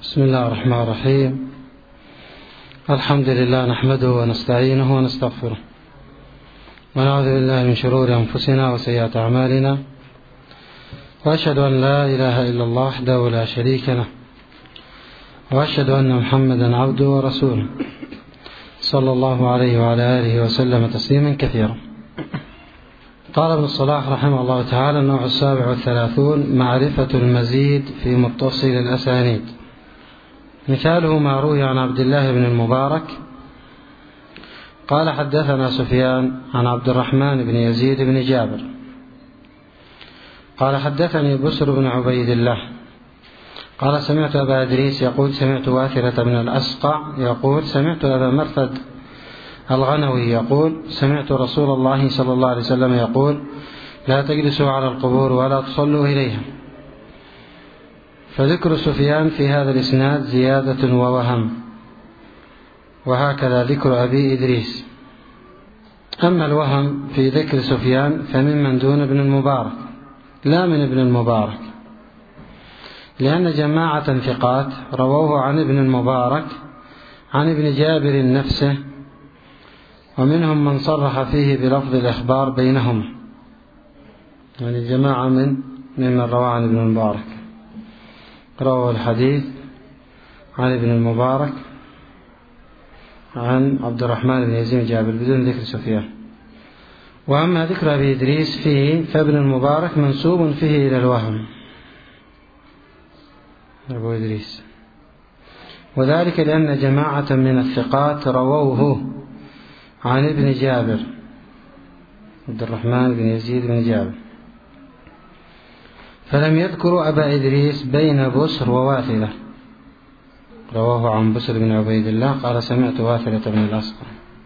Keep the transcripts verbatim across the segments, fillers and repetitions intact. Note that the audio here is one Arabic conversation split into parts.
بسم الله الرحمن الرحيم. الحمد لله نحمده ونستعينه ونستغفره ونعوذ بالله من شرور أنفسنا وسيئات أعمالنا، وأشهد أن لا إله إلا الله وحده لا شريك له، وأشهد أن محمدا عبده ورسوله صلى الله عليه وعلى آله وسلم تسليما كثيرا. قال ابن الصلاح رحمه الله تعالى: النوع السابع والثلاثون: معرفة المزيد في متصل الأسانيد. مثاله ما روي عن عبد الله بن المبارك قال: حدثنا سفيان عن عبد الرحمن بن يزيد بن جابر قال: حدثني بسر بن عبيد الله قال: سمعت أبا إدريس يقول: سمعت واثرة بن الأسقع يقول: سمعت أبا مرثد الغنوي يقول: سمعت رسول الله صلى الله عليه وسلم يقول: لا تجلسوا على القبور ولا تصلوا إليها. فذكر سفيان في هذا الإسناد زيادة ووهم، وهكذا ذكر أبي إدريس. أما الوهم في ذكر سفيان فممن دون ابن المبارك لا من ابن المبارك، لأن جماعة ثقات رووه عن ابن المبارك عن ابن جابر نفسه، ومنهم من صرح فيه بلفظ الإخبار بينهم، يعني جماعة من ممن روى عن ابن المبارك روى الحديث عن ابن المبارك عن عبد الرحمن بن يزيد جابر بدون ذكر سفيان. وأما ذكر أبي إدريس فيه فابن المبارك منسوب فيه إلى الوهم أبو إدريس، وذلك لأن جماعة من الثقات رووه عن ابن جابر عبد الرحمن بن يزيد بن جابر، فلم يذكروا أبا إدريس بين بسر وواثلة. رواه عن بسر بن عبيد الله قال: سمعت واثلة بن الأسقع.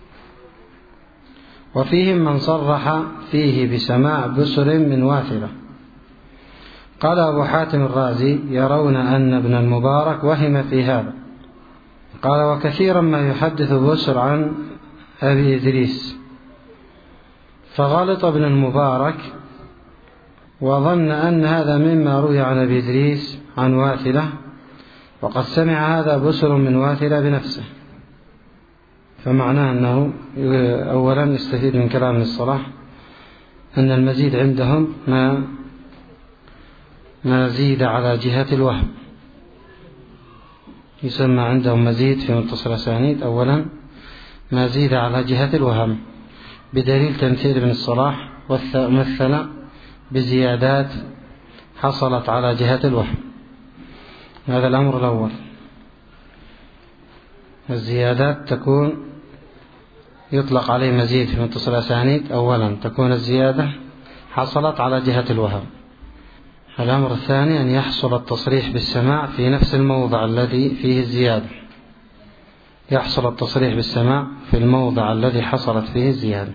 وفيهم من صرح فيه بسماع بسر من واثلة. قال أبو حاتم الرازي: يرون أن ابن المبارك وهم في هذا. قال: وكثيرا ما يحدث بسر عن أبي إدريس، فغلط ابن المبارك وظن أن هذا مما روي عن أبي إدريس عن واثلة، وقد سمع هذا بسر من واثلة بنفسه. فمعناه أنه أولا نستفيد من كلام الصلاح أن المزيد عندهم ما ما زيد على جهة الوهم، يسمى عندهم مزيد في متصل الأسانيد أولا ما زيد على جهة الوهم، بدليل تمثيل ابن الصلاح والمثل بزيادات حصلت على جهة الوهم. هذا الأمر الأول. الزيادات تكون يطلق عليه مزيد في متصل الأسانيد أولا تكون الزيادة حصلت على جهة الوهم. الأمر الثاني أن يحصل التصريح بالسماع في نفس الموضع الذي فيه الزيادة، يحصل التصريح بالسماع في الموضع الذي حصلت فيه الزيادة.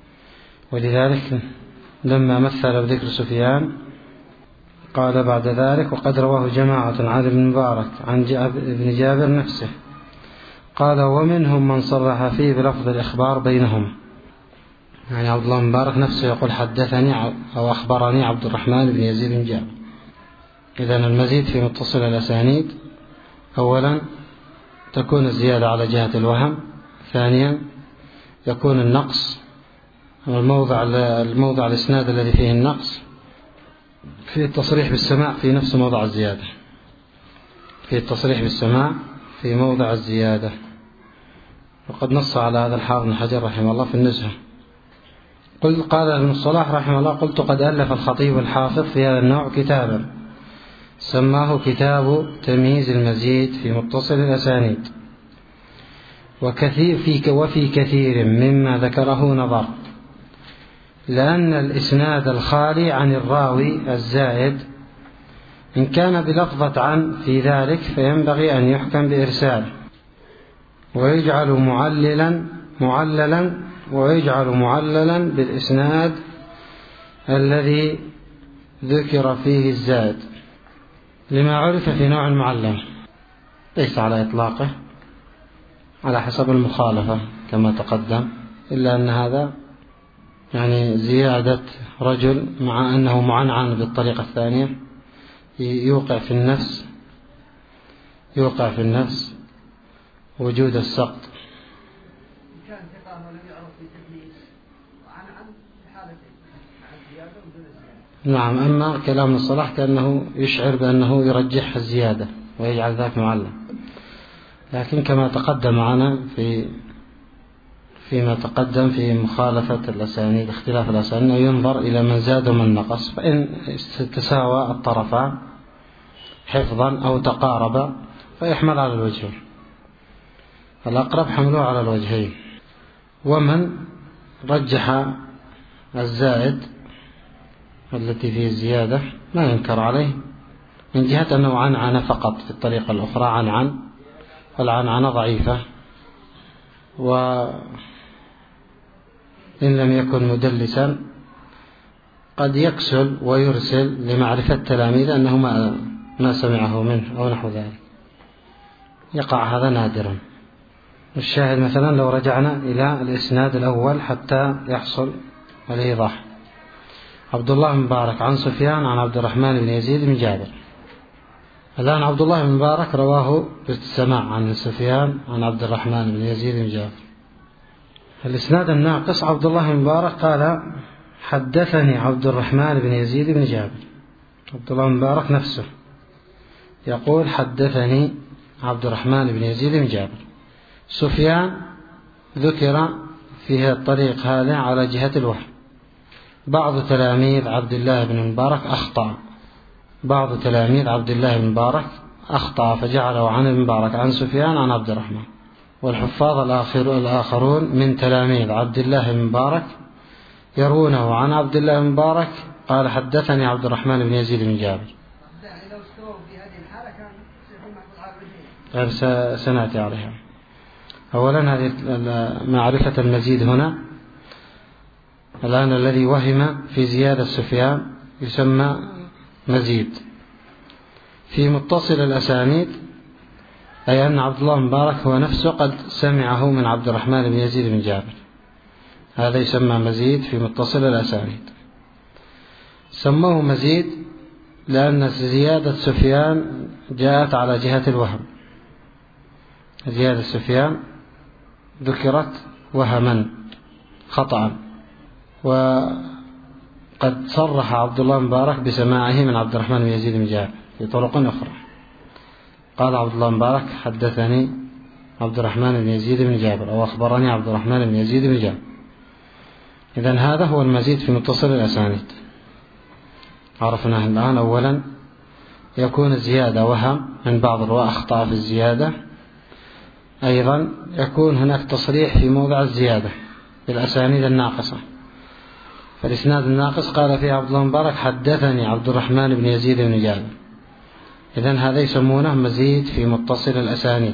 ولذلك لما مثل بذكر سفيان قال بعد ذلك: وقد رواه جماعة عن ابن المبارك عن ابن جابر نفسه. قال: ومنهم من صرح فيه بلفظ الإخبار بينهم، يعني عبد الله المبارك نفسه يقول: حدثني أو أخبرني عبد الرحمن بن يزيد بن جابر. إذن المزيد في متصل الأسانيد أولا تكون الزيادة على جهة الوهم، ثانيا يكون النقص الموضع الموضع الإسناد الذي فيه النقص في التصريح بالسماع في نفس موضع الزيادة، في التصريح بالسماع في موضع الزيادة. وقد نص على هذا الحافظ بن حجر رحمه الله في النزهة. قل قال ابن الصلاح رحمه الله: قلت: قد ألف الخطيب الحافظ في هذا النوع كتابا سماه كتاب تمييز المزيد في متصل الأسانيد، وكثير في وفي كثير مما ذكره نظر، لأن الإسناد الخالي عن الراوي الزائد إن كان بلفظة عن في ذلك فينبغي أن يحكم بإرساله، ويجعل معللا معللا ويجعل معللا بالإسناد الذي ذكر فيه الزائد، لما عرف في نوع المعلم، ليس على إطلاقه على حسب المخالفة كما تقدم، إلا أن هذا يعني زيادة رجل مع أنه معنعن بالطريقة الثانية يوقع في النفس يوقع في الناس وجود السقط. كان ثقة ولم يعرف بالتدليس وعن عن حالتين مع الزيادة ودون الزيادة. نعم. أما كلام الصلاح كأنه يشعر بأنه يرجح الزيادة ويجعل ذاك معلم، لكن كما تقدم معنا في فيما تقدم في مخالفة الأسانيد اختلاف الأسانيد ينظر إلى من زاد ومن نقص، فإن تساوى الطرفان حفظا أو تقاربا فيحمل على الوجهين، الأقرب حمله على الوجهين. ومن رجح الزائد التي فيه الزيادة ما ينكر عليه من جهة أنه عنعنة فقط، في الطريقة الأخرى عنعن، والعنعنة ضعيفة، وإن لم يكن مدلسا قد يكسل ويرسل لمعرفة تلاميذ أنه ما ما سمعه منه أو نحو ذلك، يقع هذا نادرا. الشاهد مثلا لو رجعنا إلى الإسناد الأول حتى يحصل الإيضاح: عبد الله بن مبارك عن سفيان عن عبد الرحمن بن يزيد بن جابر. الآن عبد الله بن مبارك رواه بالسماع عن سفيان عن عبد الرحمن بن يزيد بن جابر. الإسناد الناقص عبد الله بن مبارك قال حدثني عبد الرحمن بن يزيد بن جابر. عبد الله بن مبارك نفسه يقول حدثني عبد الرحمن بن يزيد بن جابر. سفيان ذكر في الطريق هذا على جهة الوهم. بعض تلاميذ عبد الله بن مبارك أخطأ بعض تلاميذ عبد الله بن مبارك أخطأ فجعله عن ابن مبارك عن سفيان عن عبد الرحمن. والحفاظ الآخر الآخرون من تلاميذ عبد الله بن مبارك يرونه عن عبد الله بن مبارك قال حدثني عبد الرحمن بن يزيد بن جابر. لو استووا في هذه الحالة كان سيكون محفوظ على الوجهين. سنأتي عليها. أولا هذه معرفة المزيد هنا. الآن الذي وهم في زيادة سفيان يسمى مزيد. في متصل الأسانيد أي أن عبد الله بن مبارك هو نفسه قد سمعه من عبد الرحمن بن يزيد بن جابر، هذا يسمى مزيد في متصل الأسانيد. سموه مزيد لأن زيادة سفيان جاءت على جهة الوهم. زيادة سفيان ذكرت وهما خطأ، وقد صرح عبد الله مبارك بسماعه من عبد الرحمن بن يزيد بن جابر في طرق أخرى. قال عبد الله مبارك حدثني عبد الرحمن بن يزيد بن جابر أو أخبرني عبد الرحمن بن يزيد بن جابر. إذن هذا هو المزيد في متصل الأسانيد. عرفناه الآن. أولا يكون الزيادة وهم من بعض الرواة أخطأ في الزيادة. أيضا يكون هناك تصريح في موضع الزيادة في الأسانيد الناقصة. فالإسناد الناقص قال فيه عبد الله مبارك حدثني عبد الرحمن بن يزيد بن جابر. إذن هذا يسمونه مزيد في متصل الأسانيد.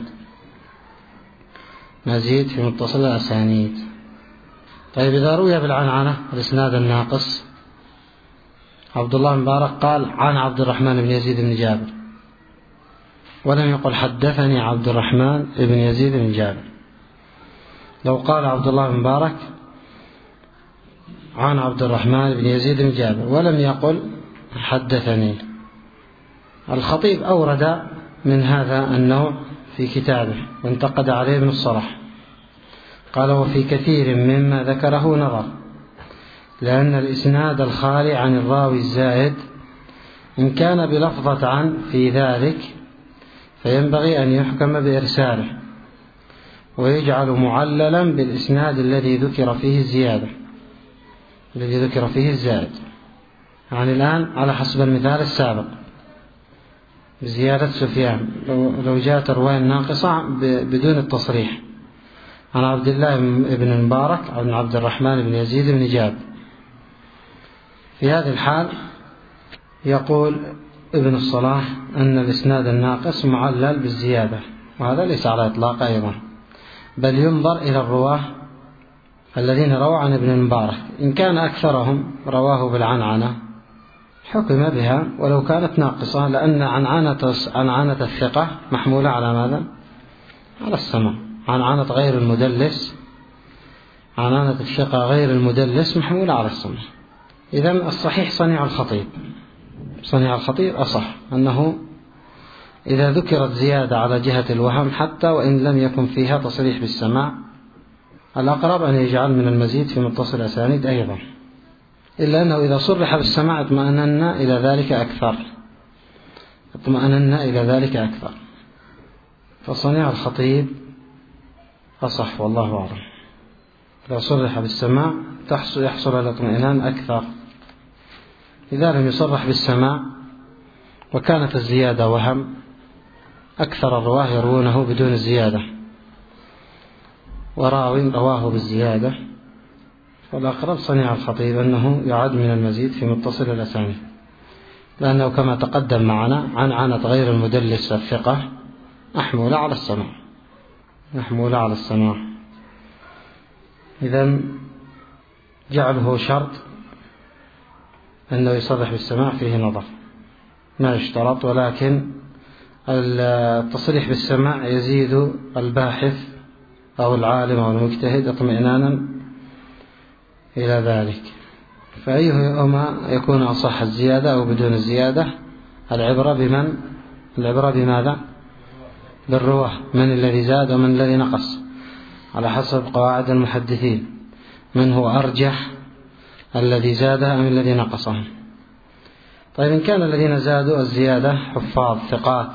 مزيد في متصل الأسانيد. طيب إذا روي بالعنعنة الإسناد الناقص عبد الله مبارك قال عن عبد الرحمن بن يزيد بن جابر ولم يقل حدثني عبد الرحمن بن يزيد بن جابر. لو قال عبد الله مبارك عن عبد الرحمن بن يزيد بن جابر ولم يقل حدثني، الخطيب أورد من هذا النوع في كتابه وانتقد عليه ابن الصلاح. قال وفي كثير مما ذكره نظر، لأن الإسناد الخالي عن الراوي الزائد إن كان بلفظة عن في ذلك فينبغي أن يحكم بإرساله ويجعل معللا بالإسناد الذي ذكر فيه الزيادة الذي ذكر فيه الزائد. يعني الآن على حسب المثال السابق بزيادة سفيان، لو جاءت الرواية الناقصة بدون التصريح عن عبد الله بن المبارك عن عبد الرحمن بن يزيد بن جابر، في هذه الحال يقول ابن الصلاح أن الإسناد الناقص معلل بالزيادة، وهذا ليس على إطلاق أيضا، بل ينظر إلى الرواه الذين رووا عن ابن المبارك. إن كان أكثرهم رواه بالعنعنة حكم بها ولو كانت ناقصة، لأن عنعنة عنعنة الثقة محمولة على ماذا؟ على السمع. عنعنة غير المدلس عنعنة الثقة غير المدلس محمولة على السمع. إذن الصحيح صنيع الخطيب صنيع الخطيب أصح، أنه إذا ذكرت زيادة على جهة الوهم حتى وإن لم يكن فيها تصريح بالسماع، الأقرب أن يجعل من المزيد في متصل الأسانيد أيضا، إلا أنه إذا صرح بالسماع اطمأننا إلى ذلك أكثر اطمأننا إلى ذلك أكثر فصنيع الخطيب أصح والله أعلم. لو صرح بالسماع تحصل يحصل الاطمئنان أكثر. إذا لم يصرح بالسماع وكانت الزيادة وهم، أكثر الرواه يروونه بدون الزيادة، وراو رواه بالزيادة، والأقرب صنيع الخطيب أنه يعد من المزيد في متصل الأسانيد، لأنه كما تقدم معنا عنعنة غير المدلس الثقة محمولة على السماع محمولة على السماع إذن جعله شرط أنه يصرح بالسماع فيه نظر، ما يشترط، ولكن التصريح بالسماع يزيد الباحث أو العالم أو المجتهد اطمئنانا إلى ذلك. فأيهما يكون أصح، الزيادة أو بدون الزيادة؟ العبرة بمن العبرة بماذا؟ بالرواه، من الذي زاد ومن الذي نقص، على حسب قواعد المحدثين، من هو أرجح، الذي زادها أم الذي نقصها. طيب إن كان الذين زادوا الزيادة حفاظ ثقات،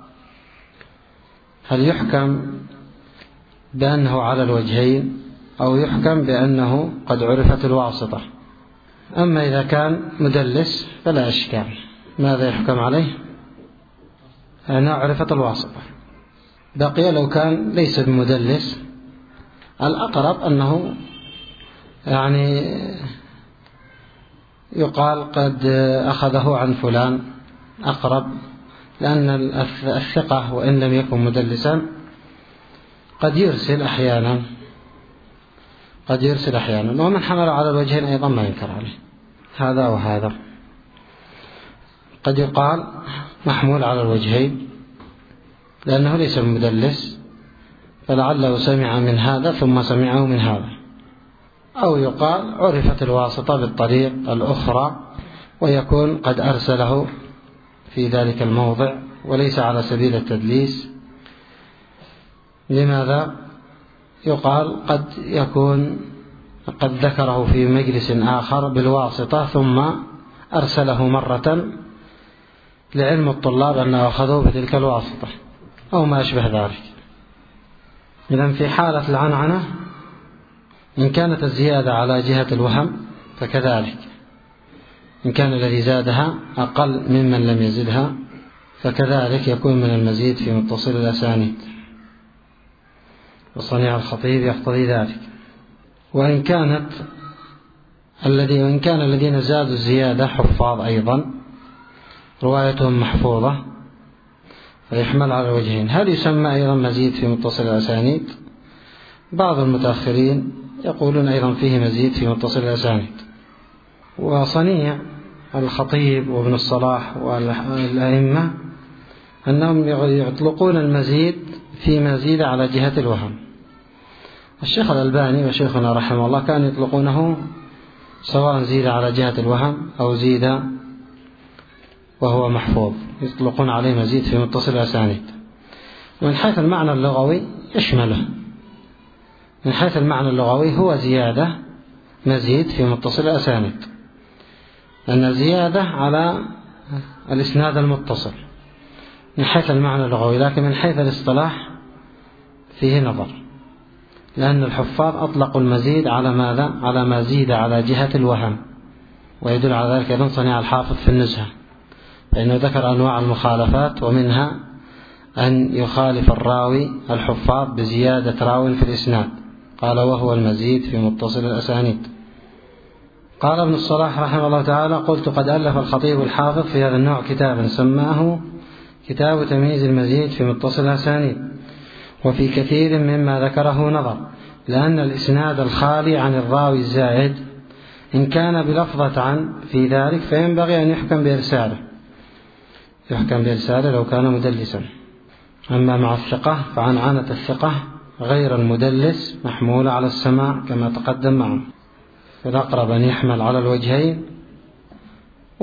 هل يحكم بأنه على الوجهين أو يحكم بأنه قد عرفت الواسطة؟ أما إذا كان مدلس فلا إشكال، ماذا يحكم عليه؟ أنه عرفت الواسطة. بقي لو كان ليس بمدلس، الأقرب أنه يعني يقال قد أخذه عن فلان، أقرب، لأن الثقة وإن لم يكن مدلسا قد يرسل أحيانا قد يرسل أحيانا ومن حمل على الوجهين أيضا ما ينكر عليه، هذا وهذا. قد يقال محمول على الوجهين لأنه ليس مدلس، فلعله سمع من هذا ثم سمعه من هذا، أو يقال عرفت الواسطة بالطريق الأخرى ويكون قد أرسله في ذلك الموضع وليس على سبيل التدليس. لماذا؟ يقال قد يكون قد ذكره في مجلس آخر بالواسطة ثم أرسله مرة لعلم الطلاب أنه أخذوه بتلك الواسطة أو ما أشبه ذلك. إذن في حالة العنعنة إن كانت الزيادة على جهة الوهم فكذلك، إن كان الذي زادها أقل ممن لم يزدها فكذلك يكون من المزيد في متصل الأسانيد، وصنيع الخطيب يقتضي ذلك. وإن كانت الذي وإن كان الذين زادوا الزيادة حفاظ أيضا روايتهم محفوظة فيحمل على وجهين. هل يسمى أيضا مزيد في متصل الأسانيد؟ بعض المتأخرين يقولون أيضا فيه مزيد في متصل الأسانيد. وصنيع الخطيب وابن الصلاح والأئمة أنهم يطلقون المزيد في مزيد على جهة الوهم. الشيخ الألباني وشيخنا رحمه الله كانوا يطلقونه سواء زيد على جهة الوهم أو زيد وهو محفوظ، يطلقون عليه مزيد في متصل الأسانيد. ومن حيث المعنى اللغوي يشمله، من حيث المعنى اللغوي هو زيادة مزيد في متصل الأسانيد، لأن زيادة على الإسناد المتصل من حيث المعنى اللغوي، لكن من حيث الاصطلاح فيه نظر، لأن الحفاظ أطلقوا المزيد على ماذا؟ على ما زيد على جهة الوهم. ويدل على ذلك أيضا صنيع الحافظ في النزهة، فإنه ذكر أنواع المخالفات ومنها أن يخالف الراوي الحفاظ بزيادة راو في الإسناد، قال وهو المزيد في متصل الأسانيد. قال ابن الصلاح رحمه الله تعالى: قلت قد ألف الخطيب الحافظ في هذا النوع كتابا سماه كتاب تمييز المزيد في متصل الأسانيد، وفي كثير مما ذكره نظر، لأن الإسناد الخالي عن الراوي الزائد إن كان بلفظة عن في ذلك فينبغي أن يحكم بإرساله يحكم بإرساله لو كان مدلسا. أما مع الثقة فعن عنة الثقة غير المدلس محمولة على السماع كما تقدم معه، فالأقرب أن يحمل على الوجهين،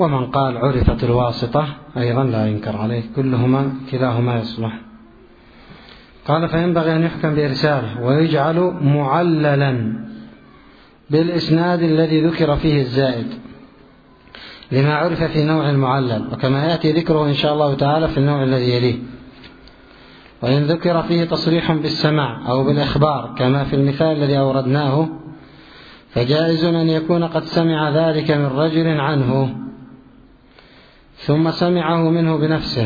ومن قال عرفت الواسطة أيضا لا ينكر عليه، كلهما كلاهما يصلح. قال فينبغي أن يحكم بإرساله ويجعل معللا بالإسناد الذي ذكر فيه الزائد لما عرف في نوع المعلل، وكما يأتي ذكره إن شاء الله تعالى في النوع الذي يليه. وإن ذكر فيه تصريح بالسماع أو بالإخبار كما في المثال الذي أوردناه فجائز أن يكون قد سمع ذلك من رجل عنه ثم سمعه منه بنفسه،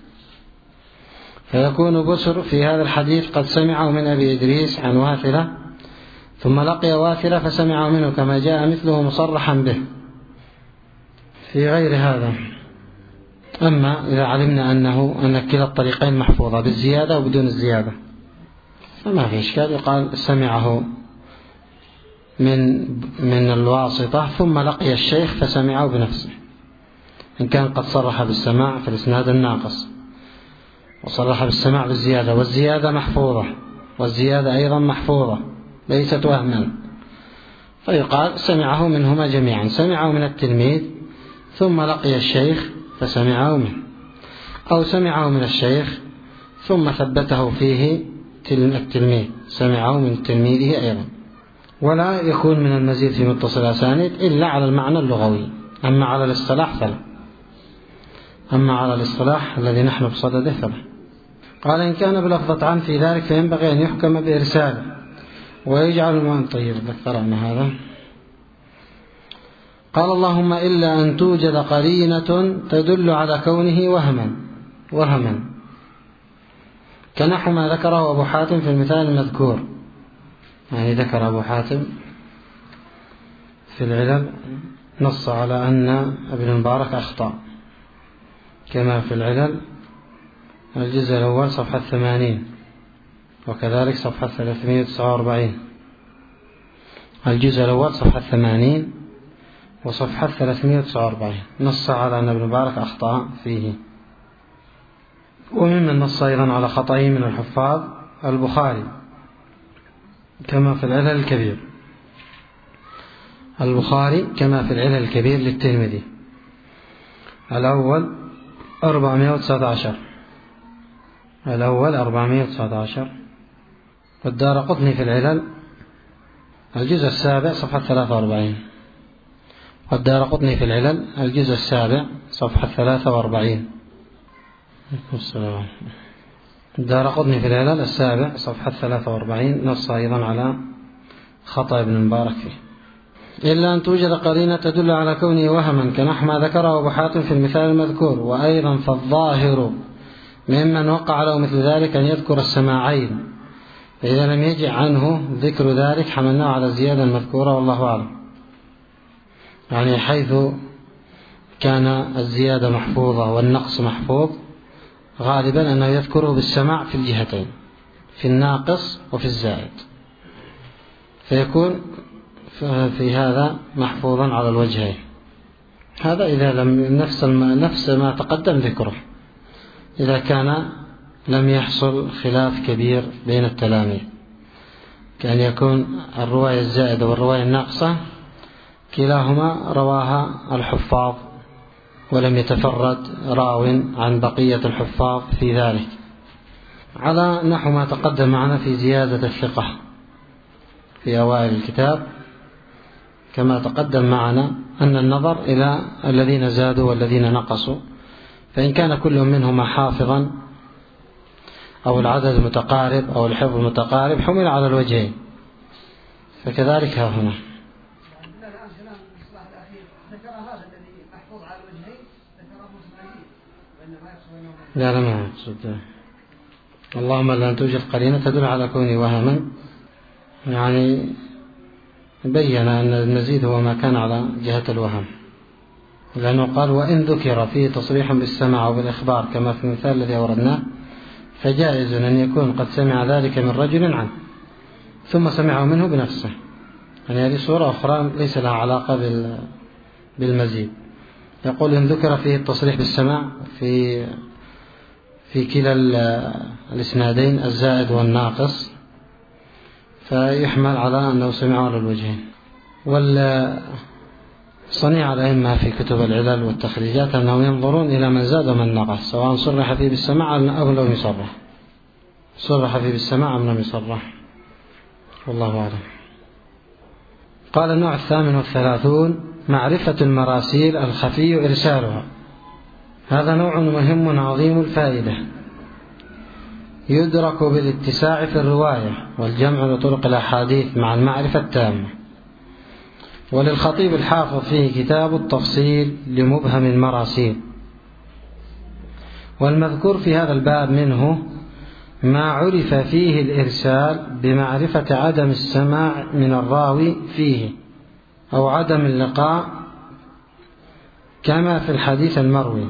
فيكون بسر في هذا الحديث قد سمعه من أبي إدريس عن واثلة ثم لقي واثلة فسمعه منه كما جاء مثله مصرحا به في غير هذا. أما إذا علمنا أنه أن كلا الطريقين محفوظة بالزيادة وبدون الزيادة فما في إشكال، يقال سمعه من من الواسطة ثم لقي الشيخ فسمعه بنفسه، إن كان قد صرح بالسماع في الإسناد الناقص وصرح بالسماع بالزيادة، والزيادة محفوظة والزيادة أيضا محفوظة ليست وهما، فيقال سمعه منهما جميعا، سمعه من التلميذ ثم لقي الشيخ فسمعه منه، أو سمعه من الشيخ ثم ثبته فيه التلميذ سمعه من تلميذه أيضا. ولا يكون من المزيد في متصل الأسانيد إلا على المعنى اللغوي، أما على الاصطلاح فلا أما على الاصطلاح الذي نحن بصدده فلا. قال إن كان بلفظة عن في ذلك فينبغي أن يحكم بإرساله ويجعل المعنى. طيب ذكرنا هذا. قال اللهم إلا أن توجد قرينة تدل على كونه وهما وهما كنحو ما ذكره أبو حاتم في المثال المذكور، يعني ذكر أبو حاتم في العلل نص على أن ابن المبارك أخطأ كما في العلل الجزء الأول صفحة ثمانين، وكذلك صفحة ثلاثمائة وتسعة وأربعين، الجزء الأول صفحة ثمانين وصفحة ثلاثمائة وتسعة وأربعين نص على أن ابن المبارك أخطأ فيه. وممن نص أيضا على خطأه من الحفاظ البخاري كما في العلل الكبير، البخاري كما في العلل الكبير للترمذي الأول أربعمائة وتسعة عشر الأول أربعمائة وتسعة عشر، والدارقطني في العلل الجزء السابع صفحة ثلاثة وأربعين، والدارقطني في العلل الجزء السابع صفحة ثلاثة وأربعين. الدارقطني في العلل السابع صفحة ثلاثة وأربعين نص أيضا على خطأ ابن المبارك فيه. إلا أن توجد قرينة تدل على كونه وهما كنحو ما ذكره أبو حاتم في المثال المذكور. وأيضا فالظاهر ممن وقع له مثل ذلك أن يذكر السماعين، فإذا لم يجع عنه ذكر ذلك حملناه على الزيادة المذكورة والله أعلم، يعني حيث كان الزيادة محفوظة والنقص محفوظ غالبا أنه يذكره بالسماع في الجهتين، في الناقص وفي الزائد، فيكون في هذا محفوظا على الوجهين. هذا إذا لم نفس نفس ما تقدم ذكره، إذا كان لم يحصل خلاف كبير بين التلاميذ، كأن يكون الرواية الزائدة والرواية الناقصة كلاهما رواها الحفاظ ولم يتفرد راو عن بقية الحفاظ في ذلك، على نحو ما تقدم معنا في زيادة الثقة في أوائل الكتاب، كما تقدم معنا أن النظر إلى الذين زادوا والذين نقصوا، فإن كان كل منهما حافظا أو العدد متقارب أو الحفظ متقارب حمل على الوجهين، فكذلك ها هنا. لا لا ما أقصد اللهم لا أن توجد قرينة تدل على كونه وهما، يعني بين أن المزيد هو ما كان على جهة الوهم، لأنه قال وإن ذكر فيه تصريح بالسماع أو بالإخبار كما في المثال الذي أوردناه فجائز أن يكون قد سمع ذلك من رجل عنه ثم سمعه منه بنفسه، يعني هذه صورة أخرى ليس لها علاقة بالمزيد. يقول إن ذكر فيه التصريح بالسماع في في كلا الإسنادين الزائد والناقص فيحمل على أنه سمعه على الوجهين. صنيع الأئمة في كتب العلل والتخريجات أنهم ينظرون إلى من زاد ومن نقص، سواء صرح فيه بالسماع أو لم يصرح، صرح فيه بالسماع أم لم يصرح، والله أعلم. قال النوع الثامن والثلاثون: معرفة المراسيل الخفي إرسالها. هذا نوع مهم عظيم الفائدة، يدرك بالاتساع في الرواية والجمع لطرق الأحاديث مع المعرفة التامة. وللخطيب الحافظ فيه كتاب التفصيل لمبهم المراسيل. والمذكور في هذا الباب منه ما عرف فيه الإرسال بمعرفة عدم السماع من الراوي فيه أو عدم اللقاء، كما في الحديث المروي.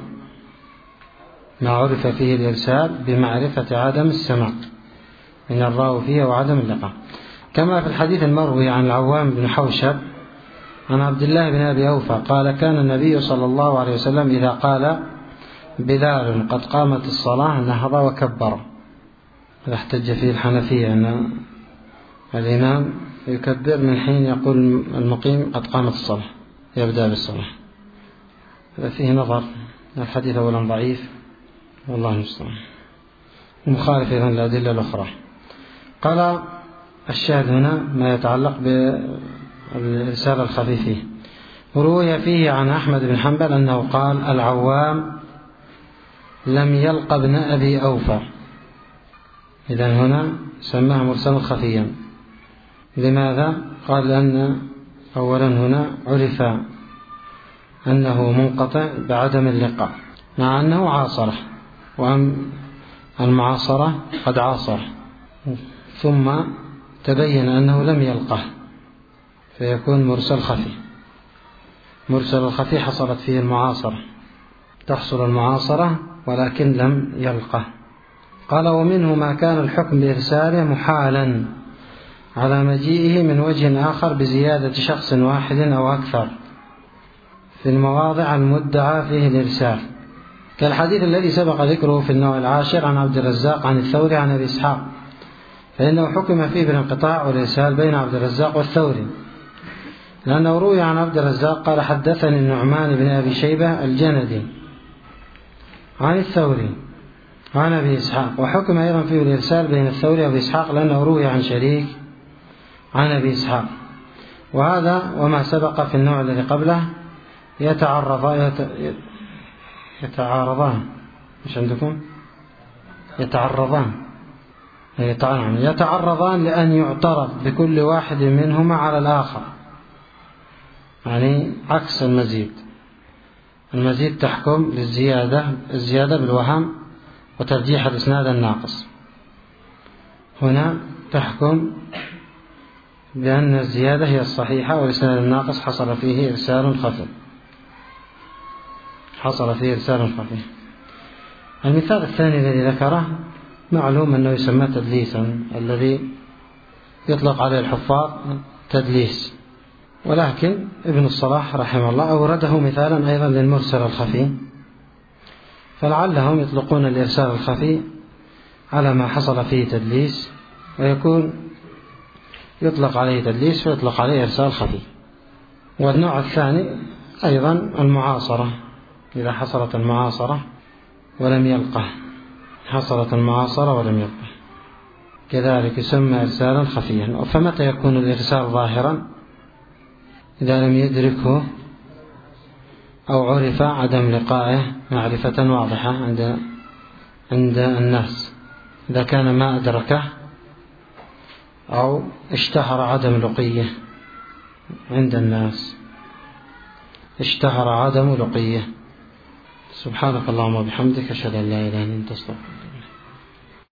ما عرف فيه الإرسال بمعرفة عدم السماع من الراوي فيه أو عدم اللقاء، كما في الحديث المروي عن العوام بن حوشب عن عبد الله بن أبي أوفى قال: كان النبي صلى الله عليه وسلم إذا قال بلال قد قامت الصلاة نهض وكبر. هذا احتج فيه الحنفية أن الإمام يكبر من حين يقول المقيم قد قامت الصلاة، يبدأ بالصلاة. هذا فيه نظر، الحديث أولا ضعيف والله المستعان، مخالف إذن الأدلة الأخرى. قال الشاهد هنا ما يتعلق بالإرسال الخفي فيه. وروي فيه عن أحمد بن حنبل أنه قال: العوام لم يلق ابن أبي أوفى. إذن هنا سماه مرسلا خفيا. لماذا؟ قال لأن أولا هنا عرف أنه منقطع بعدم اللقاء، مع أنه عاصره، وأم المعاصرة قد عاصر، ثم تبين أنه لم يلقه، فيكون مرسل خفي. مرسل الخفي حصلت فيه المعاصرة، تحصل المعاصرة ولكن لم يلقه. قال: ومنه ما كان الحكم بإرساله محالا على مجيئه من وجه آخر بزيادة شخص واحد أو أكثر في المواضع المدعى فيه الإرسال، كالحديث الذي سبق ذكره في النوع العاشر عن عبد الرزاق عن الثوري عن أبي إسحاق، فإنه حكم فيه بالانقطاع والإرسال بين عبد الرزاق والثوري، لأنه روي عن عبد الرزاق قال: حدثني النعمان بن أبي شيبة الجندي عن الثوري عن أبي إسحاق. وحكم أيضا فيه الإرسال بين الثوري وأبي إسحاق لأنه روي عن شريك عن أبي إسحاق. وهذا وما سبق في النوع الذي قبله يتعرضان يتعارضان مش عندكم يتعرضان يتعرضان لأن يعترض بكل واحد منهما على الآخر، يعني عكس المزيد. المزيد تحكم للزيادة الزيادة بالوهم وترجيح الإسناد الناقص، هنا تحكم بأن الزيادة هي الصحيحة والإسناد الناقص حصل فيه إرسال خفي حصل فيه إرسال خفي. المثال الثاني الذي ذكره معلوم أنه يسمى تدليسا، الذي يطلق عليه الحفاظ تدليس، ولكن ابن الصلاح رحمه الله أورده مثالا أيضا للمرسل الخفي، فلعلهم يطلقون الإرسال الخفي على ما حصل فيه تدليس، ويكون يطلق عليه تدليس ويطلق عليه إرسال خفي. والنوع الثاني أيضا المعاصرة، إذا حصلت المعاصرة ولم يلقه، حصلت المعاصرة ولم يلقه كذلك يسمى إرسالا خفيا. فمتى يكون الإرسال ظاهرا؟ إذا لم يدركه أو عرف عدم لقائه معرفة واضحة عند عند الناس، إذا كان ما أدركه أو اشتهر عدم لقيه عند الناس، اشتهر عدم لقيه. سبحانك اللهم وبحمدك، أشهد أن لا إله إلا أنت، أستغفرك.